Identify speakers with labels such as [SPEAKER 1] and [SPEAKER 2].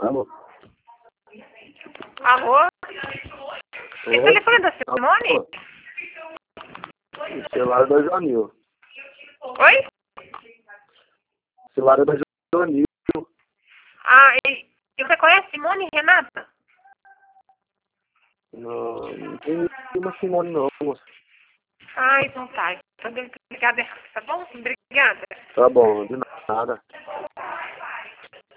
[SPEAKER 1] Alô?
[SPEAKER 2] Alô? Esse telefone é da Simone?
[SPEAKER 1] Alô? O celular é da Janil.
[SPEAKER 2] Oi?
[SPEAKER 1] O celular é da Janil.
[SPEAKER 2] Ah, e você conhece Simone e Renata?
[SPEAKER 1] Não tem nenhuma Simone não, moça.
[SPEAKER 2] Ah, então tá. Então deve ter ligado errado, tá bom? Obrigada.
[SPEAKER 1] Tá bom, de nada.